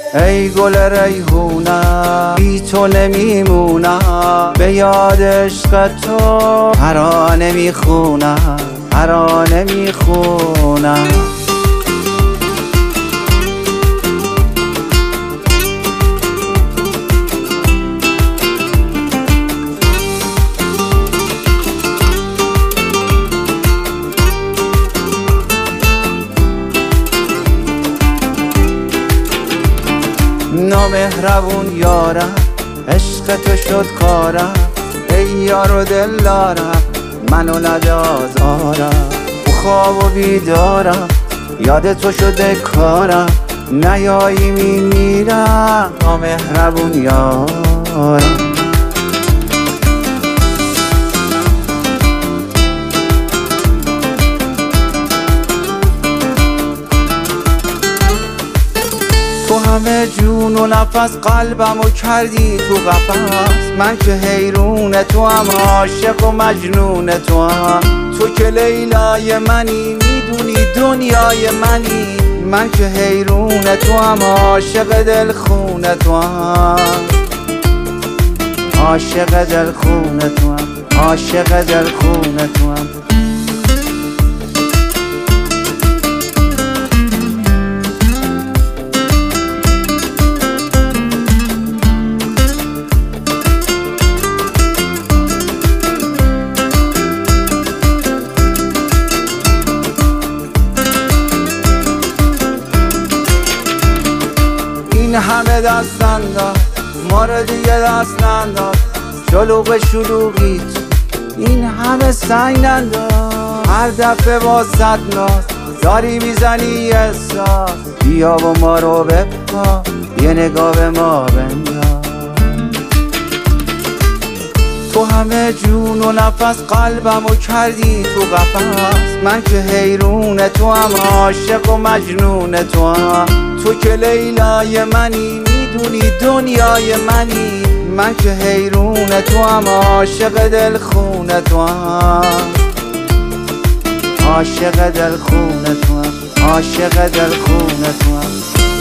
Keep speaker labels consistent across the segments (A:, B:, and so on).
A: ای گل ریحونم بی تو نمیمونم، به یاد عشق تو ترانه میخونم، ترانه میخونم. نامهربون یارم عشق تو شد کارم، ای یار و دلدارم منو نده آزارم. تو خواب و بیدارم یاد تو شده کارم، نیایی میمیرم نامهربون یارم. تو همه جون و نفس قلبمو کردی تو قفس، من که حیرون تو هم عاشق و مجنون تو هم. تو که لیلای منی میدونی دنیای منی، من که حیرون تو هم عاشق دلخون تو هم، عاشق دلخون تو هم، عاشق دلخون تو هم. این همه دست انداز ما رو دیگه دست ننداز، شلوغ شلوغیت این همه سنگ ننداز. هر دفعه با صد ناز داری میزنی احساس، بیا و ما رو بپا یه نگاه به ما بنداز. تو همه جون و نفس قلبمو کردی تو قفس، من که حیرون تو هم عاشق و مجنون تو هم. تو که لیلای منی میدونی دنیای منی، من که حیرون تو هم عاشق دلخون تو هم، عاشق دلخون تو هم، عاشق دلخون تو هم.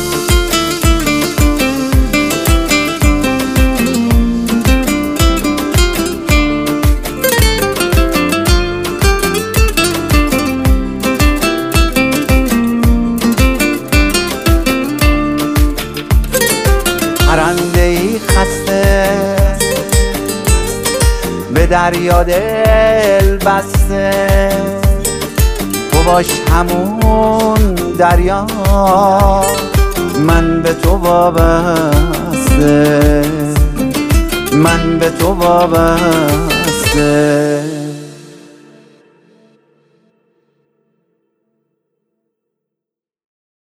A: پرنده ای خسته به دریا دل بسته، تو باش همون دریا من به تو وابسته، من به تو وابسته.